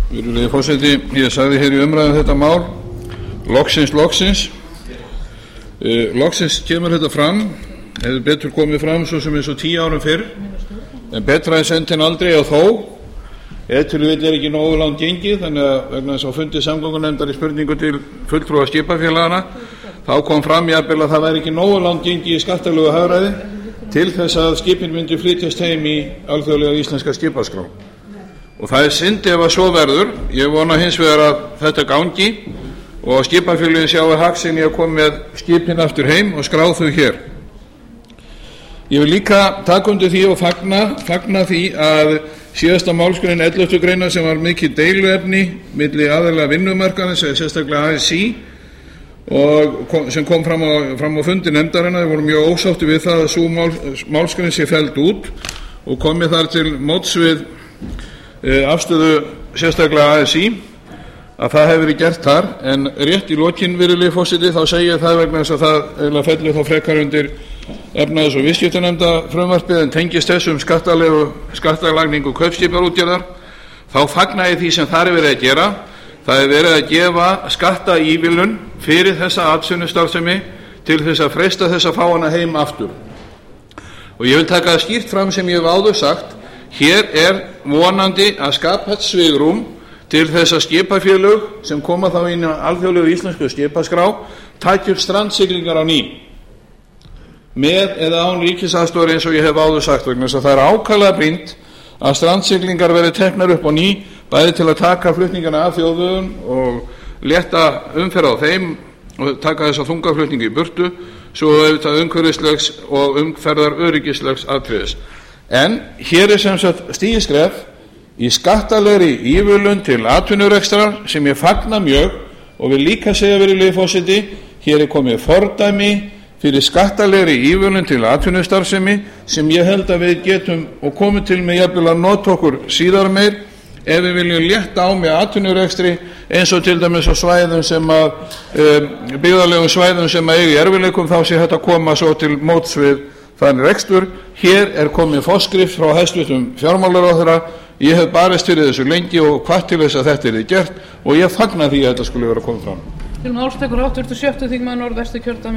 Virðulegi forseti, ég sagði hér í umræðum þetta mál loksins kemur þetta fram, hefði betur komið fram svo sem eins og 10 árum fyrr, en betra er sent en aldrei, og þó ef til vill er ekki nógu langt gengið, þannig að vegna þess að fundi samgöngunefndar í spurningu til fulltrúa skipafélaganna þá kom fram jafnvel að það væri ekki nógu langt gengið í skattalegu hagræði til þess að skipin myndi flytjast heim í alþjóðlega íslenska skipaskrá. Og það er synd ef að svo verður. Ég vona hins vegar að þetta gangi og skipafélögin sjái hag sinn í að koma með skipin aftur heim og skrá þau hér. Ég vil líka taka undir því og fagna því að síðasta málsgrein 11. greinar sem var mikið deiluefni milli aðila vinnumarkaðarins eða sérstaklega ASÍ og sem kom fram á fundi nefndarinnar. Við vorum mjög ósáttir við það að sú málsgrein sé felld út og komið þar til móts við afstöðu sérstaklega ASÍ að það hefur verið gert þar, en rétt í lokin, virðulegi forseti, þá segi ég það vegna þess að það eiginlega fellur þá frekar undir efnahags- og viðskiptanefndarfrumvarpið en tengist þessum skattalagningu kaupskipaútgerðar. Þá fagna ég því sem þar er verið að gera. Það er verið að gefa skattaívilnun fyrir þessa atvinnustarfsemi til þess að freista þess að fá hana heim aftur. Og ég vil taka það skýrt fram sem ég hef áður sagt: hér er vonandi að skapa svigrúm til þess að skipafélög sem koma þá inn á alþjóðlegu íslensku skipaskrá taki upp strandsiglingar á ný, með eða án ríkisaðstoðar eins og ég hef áður sagt, vegna þess að það er ákaflega brýnt að strandsiglingar verði teknar upp á ný, bæði til að taka flutningana af þjóðvegum og létta umferð á þeim og taka þessa þungaflutningi í burtu, svo auðvitað umhverfislegs og umferðaröryggislegs atriðis. En hér er sem sagt stigið skref í skattalegri ívilnun til atvinnurekstrar sem ég fagna mjög og vil líka segja, virðulegi forseti, hér er komið fordæmi fyrir skattalegri ívilnun til atvinnustarfsemi sem ég held að við getum og komum til með jafnvel að nota okkur síðar meir ef við viljum létta á með atvinnurekstri, eins og til dæmis á svæðum sem byggðarlegum svæðum sem eiga í erfiðleikum, þá sé þetta koma svo til móts við þannig rekstur. Hér er komið forskrift frá hæstvirtum fjármálaráðherra. Ég hef barist fyrir þessu lengi og hvatt til þess að þetta yrði gert og ég fagna því að þetta skuli vera komið fram.